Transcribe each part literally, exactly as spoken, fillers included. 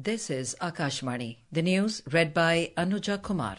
This is Akashvani. The news read by Anuja Kumar.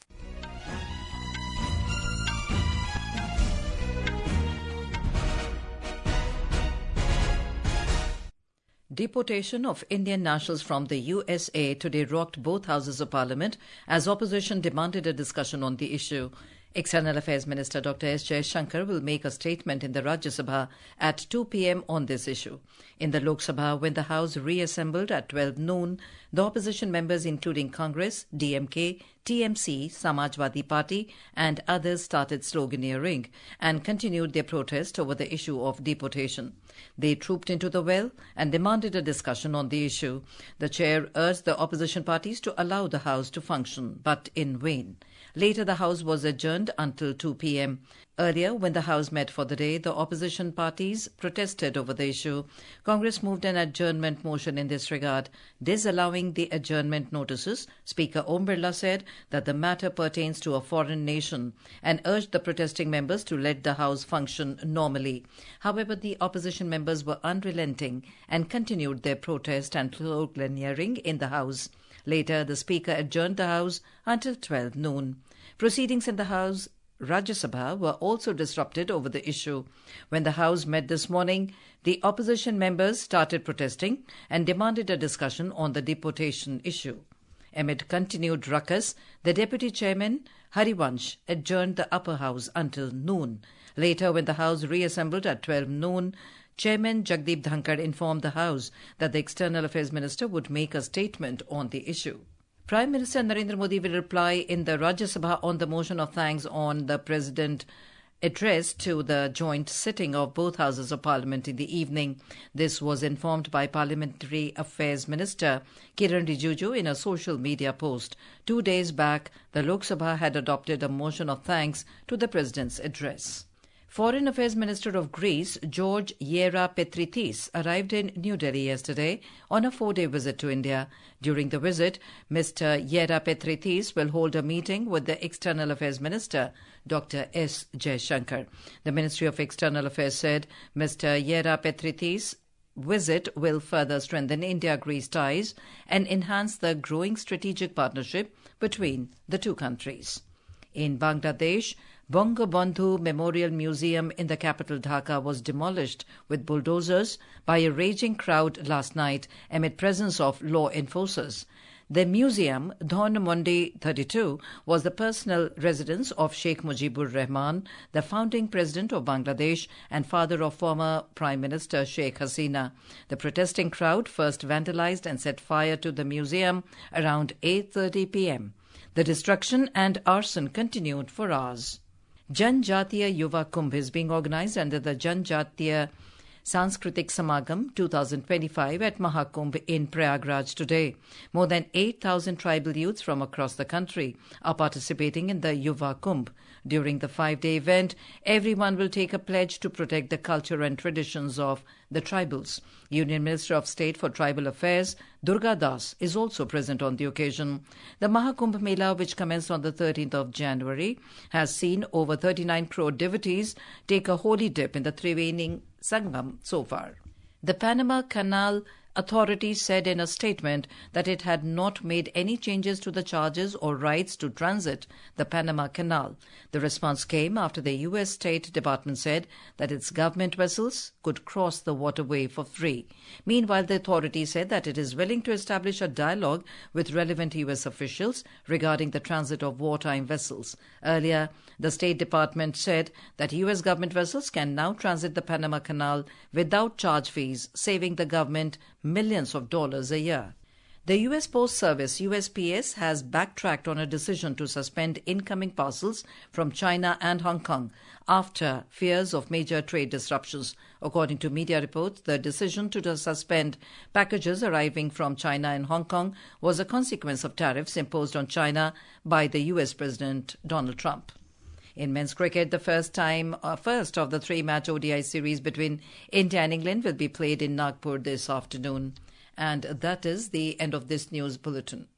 Deportation of Indian nationals from the U S A today rocked both houses of parliament as opposition demanded a discussion on the issue. External Affairs Minister Doctor S. Jaishankar will make a statement in the Rajya Sabha at two p.m. on this issue. In the Lok Sabha, when the House reassembled at twelve noon, the opposition members including Congress, D M K, T M C, Samajwadi Party and others started sloganeering and continued their protest over the issue of deportation. They trooped into the well and demanded a discussion on the issue. The chair urged the opposition parties to allow the House to function, but in vain. Later, the House was adjourned until two p.m. Earlier, when the House met for the day, the opposition parties protested over the issue. Congress moved an adjournment motion in this regard. Disallowing the adjournment notices, Speaker Om Birla said that the matter pertains to a foreign nation and urged the protesting members to let the House function normally. However, the opposition members were unrelenting and continued their protest and sloganeering in the House. Later, the Speaker adjourned the House until twelve noon. Proceedings in the House Rajya Sabha were also disrupted over the issue. When the House met this morning, the opposition members started protesting and demanded a discussion on the deportation issue. Amid continued ruckus, the Deputy Chairman, Harivansh, adjourned the upper house until noon. Later, when the House reassembled at twelve noon, Chairman Jagdeep Dhankar informed the House that the External Affairs Minister would make a statement on the issue. Prime Minister Narendra Modi will reply in the Rajya Sabha on the motion of thanks on the President addressed to the joint sitting of both houses of parliament in the evening. This was informed by Parliamentary Affairs Minister Kiran Rijiju in a social media post. Two days back, the Lok Sabha had adopted a motion of thanks to the President's address. Foreign Affairs Minister of Greece, George Yerapetritis, arrived in New Delhi yesterday on a four-day visit to India. During the visit, Mister Yerapetritis will hold a meeting with the External Affairs Minister, Doctor S. Jaishankar. The Ministry of External Affairs said Mister Yerapetritis' visit will further strengthen India-Greece ties and enhance the growing strategic partnership between the two countries. In Bangladesh, Bangabandhu Memorial Museum in the capital Dhaka was demolished with bulldozers by a raging crowd last night amid presence of law enforcers. The museum, Dhon thirty-two, was the personal residence of Sheikh Mujibur Rahman, the founding president of Bangladesh and father of former Prime Minister Sheikh Hasina. The protesting crowd first vandalized and set fire to the museum around eight thirty p.m. The destruction and arson continued for hours. Janjatiya Yuva Kumbh is being organized under the Janjatiya Sanskritik Samagam twenty twenty-five at Mahakumbh in Prayagraj today. More than eight thousand tribal youths from across the country are participating in the Yuva Kumbh. During the five-day event, everyone will take a pledge to protect the culture and traditions of the tribals. Union Minister of State for Tribal Affairs, Durga Das, is also present on the occasion. The Mahakumbh Mela, which commenced on the thirteenth of January, has seen over thirty-nine crore devotees take a holy dip in the Triveni Sangam so far. The Panama Canal Authority said in a statement that it had not made any changes to the charges or rights to transit the Panama Canal. The response came after the U S State Department said that its government vessels could cross the waterway for free. Meanwhile, the authority said that it is willing to establish a dialogue with relevant U S officials regarding the transit of wartime vessels. Earlier, the State Department said that U S government vessels can now transit the Panama Canal without charge fees, saving the government millions of dollars a year. The U S Post Service, U S P S, has backtracked on a decision to suspend incoming parcels from China and Hong Kong after fears of major trade disruptions. According to media reports, the decision to suspend packages arriving from China and Hong Kong was a consequence of tariffs imposed on China by the U S President Donald Trump. In men's cricket, the first time, uh, first of the three-match O D I series between India and England will be played in Nagpur this afternoon. And that is the end of this news bulletin.